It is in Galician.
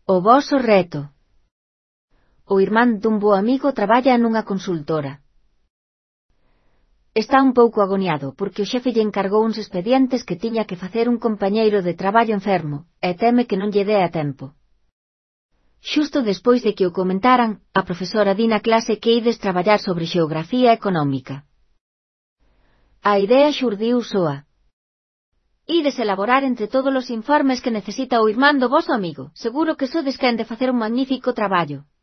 O voso reto. O irmán dun bo amigo traballa nunha consultora. Está un pouco agoniado porque o xefe lle encargou uns expedientes que tiña que facer un compañeiro de traballo enfermo, e teme que non lle dea tempo. Xusto despois de que o comentaran, a profesora di na clase que ides traballar sobre xeografía económica. A idea xurdiu soa. Ides elaborar entre todos os informes que necesita o irmán do voso amigo. Seguro que sodes quen de facer un magnífico traballo.